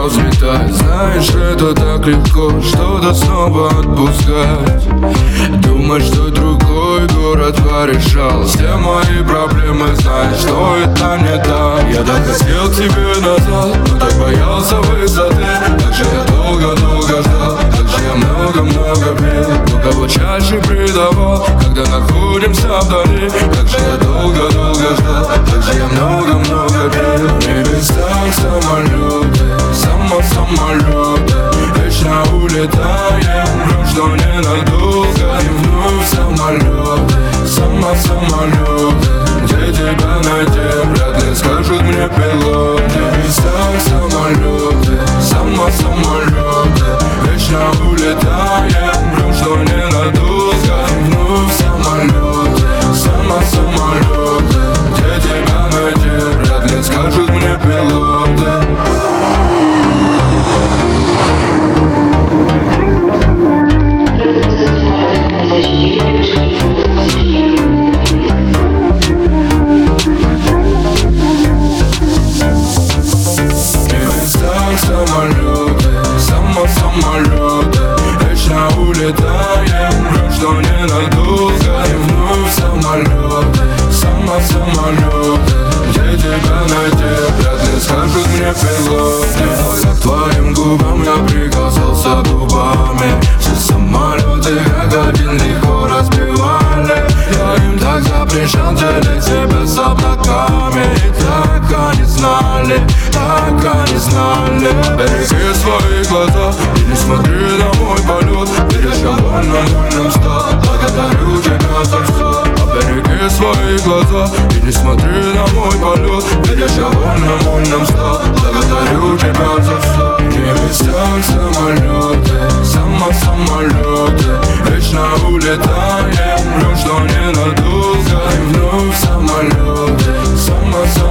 взлетать. Знаешь, это так легко что-то снова отпускать. Думать, что другой город порешал все мои проблемы. Знаешь, что это не так. Я так хотел к тебе назад, но так боялся высоты. Как же я долго-долго ждал, как же я много-много пил. Но кого чаще предавал, когда находимся вдали. Как же я долго-долго ждал, как же я много-много пил. В небесах самолеты, самолеты. Вечно улетаем, вновь, что ненадолго. И вновь самолеты, самолеты. Где тебя найти, вряд ли скажут мне пилоты. В небесах самолеты, самолеты. Вечно улетаем, вновь, что ненадолго. И вновь самолеты, самолеты. Где тебя найти, вряд ли скажут мне пилоты. Самолеты, самолеты. Вечно улетаем, вновь, что ненадолго. И вновь самолеты, самолеты. Где тебя найти, вряд ли скажут мне пилоты. К твоим губам я прикасался губами. Все самолеты как один легко разбивали. Я им так запрещал делить себя с облаками. И так они знали, так они знали. Береги свои глаза и не смотри на мой полет. Видишь, я вольным стал, благодарю тебя за все. Береги свои глаза и не смотри на мой полет. Видишь, я вольным стал, благодарю тебя за все. В небесах самолеты, самолеты. Вечно улетаем, вновь, что ненадолго. И вновь самолеты, самолеты.